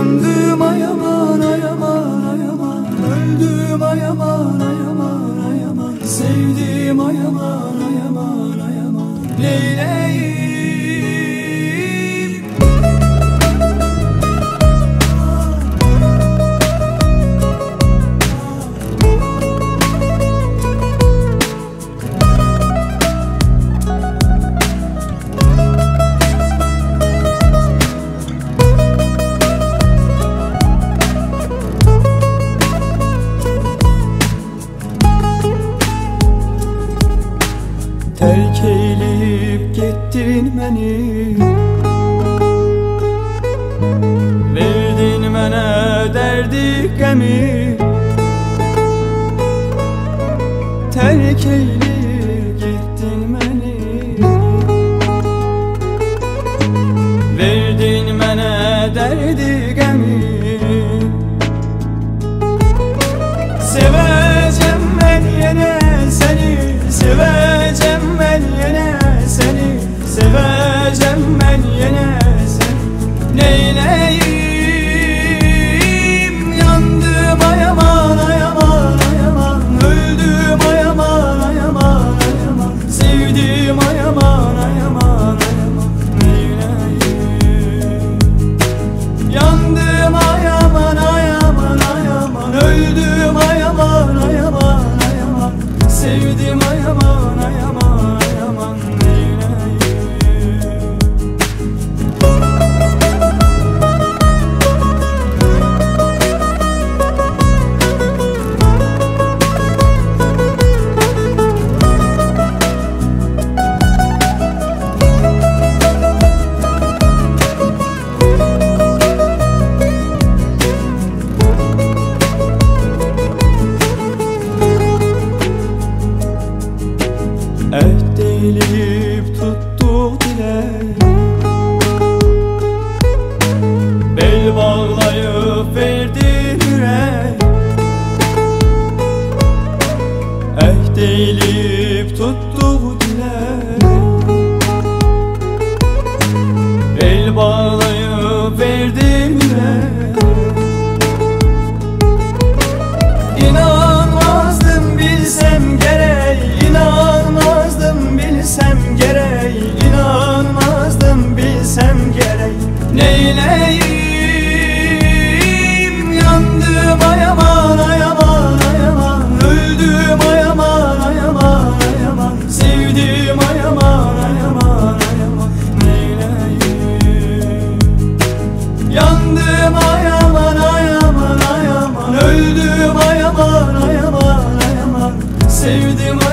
Yandım ay aman ay aman ay aman, öldüm ay aman ay aman ay aman, sevdim ay aman ay aman ay aman, neyleyim? Terk eyleyip gittin beni, verdin mənə derdi qəmi. Terk eyleyip gittin beni, verdin mənə derdi qəmi. Sevəcəm mən yenə səni, sevəcəm mən yenə səni, sevəcəm mən yenə səni, neyləyim? Yandım ay aman ay aman ay aman, öldüm ay aman ay aman ay aman, sevdim ay aman ay aman ay aman, neyləyim? Yandım ay aman ay aman ay aman, öldüm ay aman ay aman ay aman, sevdim ay aman ay aman ay aman, neyleyim? Əhd eləyib tutduq dilək, bel bağlayıb verdin ürək. Əhd eləyib tutduq dilək, bel bağlayıb verdin ürək. İnanmazdım bilsem gerek, inanmazdım bilsem gerek, inanmazdım bilsem gerek, neyleyim? Yandım ay aman ay aman ay aman, öldüm ay aman ay aman ay aman, sevdim ay aman ay aman ay aman, neyleyim? Yandım ay aman ay aman ay aman, öldüm ay aman ay aman ay aman, sevdim